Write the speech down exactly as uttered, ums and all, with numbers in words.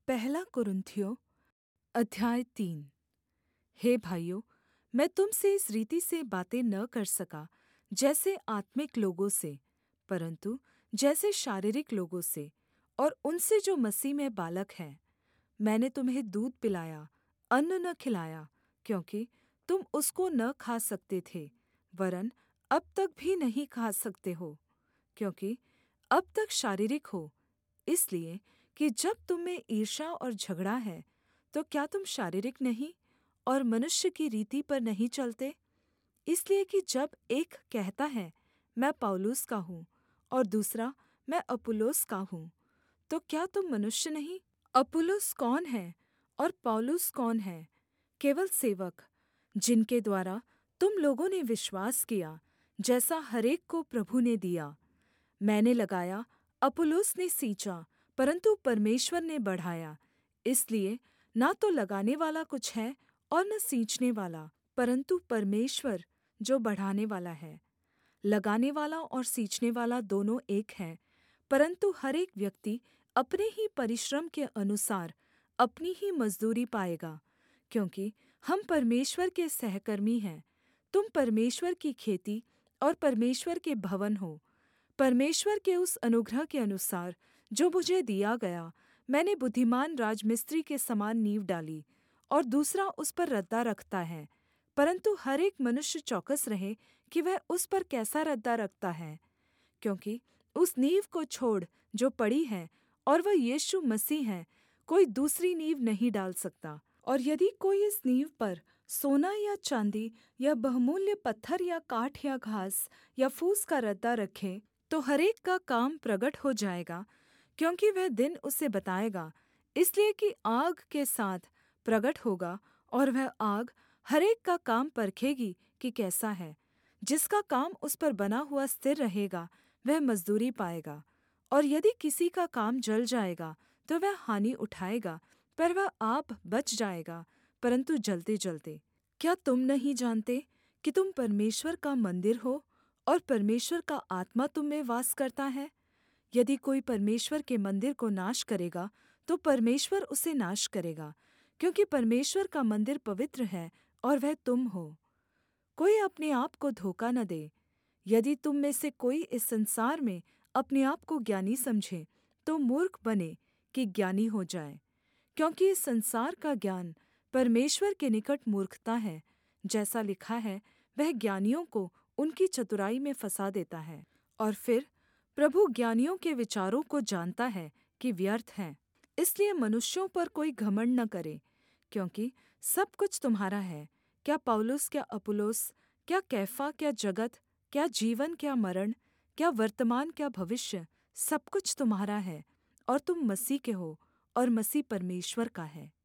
पहला कुरिन्थियों अध्याय तीन। हे भाइयों, मैं तुम से इस रीति से बातें न कर सका जैसे आत्मिक लोगों से, परन्तु जैसे शारीरिक लोगों से, और उनसे जो मसीह में बालक हैं। मैंने तुम्हें दूध पिलाया, अन्न न खिलाया, क्योंकि तुम उसको न खा सकते थे, वरन् अब तक भी नहीं खा सकते हो, क्योंकि अब तक शारीरिक हो, इसलिए कि जब तुम में ईर्ष्या और झगड़ा है, तो क्या तुम शारीरिक नहीं और मनुष्य की रीति पर नहीं चलते? इसलिए कि जब एक कहता है, मैं पौलुस का हूँ, और दूसरा, मैं अपुल्लोस का हूँ, तो क्या तुम मनुष्य नहीं? अपुल्लोस कौन है और पौलुस कौन है? केवल सेवक, जिनके द्वारा तुम लोगों ने विश्वास किया, जैसा हर एक को प्रभु ने दिया। मैंने लगाया, अपुल्लोस ने सींचा, परन्तु परमेश्वर ने बढ़ाया। इसलिए न तो लगानेवाला कुछ है और न सींचनेवाला, परन्तु परमेश्वर जो बढ़ानेवाला है। लगानेवाला और सींचनेवाला दोनों एक हैं, परन्तु हर एक व्यक्ति अपने ही परिश्रम के अनुसार अपनी ही मजदूरी पाएगा, क्योंकि हम परमेश्वर के सहकर्मी हैं। तुम परमेश्वर की खेती और परमेश्वर के भवन हो। परमेश्वर के उस अनुग्रह के अनुसार जो मुझे दिया गया, मैंने बुद्धिमान राजमिस्त्री के समान नींव डाली, और दूसरा उस पर रद्दा रखता है। परन्तु हर एक मनुष्य चौकस रहे कि वह उस पर कैसा रद्दा रखता है, क्योंकि उस नींव को छोड़ जो पड़ी है, और वह यीशु मसीह है, कोई दूसरी नींव नहीं डाल सकता। और यदि कोई इस नींव पर सोना या चाँदी या बहुमूल्य पत्थर या काठ या घास या फूस का रद्दा रखे, तो हर एक का काम प्रगट हो जाएगा, क्योंकि वह दिन उसे बताएगा, इसलिए कि आग के साथ प्रगट होगा, और वह आग हर एक का काम परखेगी कि कैसा है। जिसका काम उस पर बना हुआ स्थिर रहेगा, वह मजदूरी पाएगा। और यदि किसी का काम जल जाएगा, तो वह हानि उठाएगा, पर वह आप बच जाएगा, परन्तु जलते-जलते। क्या तुम नहीं जानते कि तुम परमेश्वर का मंदिर हो, और परमेश्वर का आत्मा तुम में वास करता है? यदि कोई परमेश्वर के मंदिर को नाश करेगा, तो परमेश्वर उसे नाश करेगा, क्योंकि परमेश्वर का मंदिर पवित्र है, और वह तुम हो। कोई अपने आप को धोखा न दे। यदि तुम में से कोई इस संसार में अपने आप को ज्ञानी समझे, तो मूर्ख बने कि ज्ञानी हो जाए, क्योंकि इस संसार का ज्ञान परमेश्वर के निकट मूर्खता है। जैसा लिखा है, वह ज्ञानियों को उनकी चतुराई में फँसा देता है। और फिर प्रभु ज्ञानियों के विचारों को जानता है कि व्यर्थ हैं। इसलिए मनुष्यों पर कोई घमण्ड न करे, क्योंकि सब कुछ तुम्हारा है। क्या पौलुस, क्या अपुल्लोस, क्या कैफा, क्या जगत, क्या जीवन, क्या मरण, क्या वर्तमान, क्या भविष्य, सब कुछ तुम्हारा है, और तुम मसीह के हो, और मसीह परमेश्वर का है।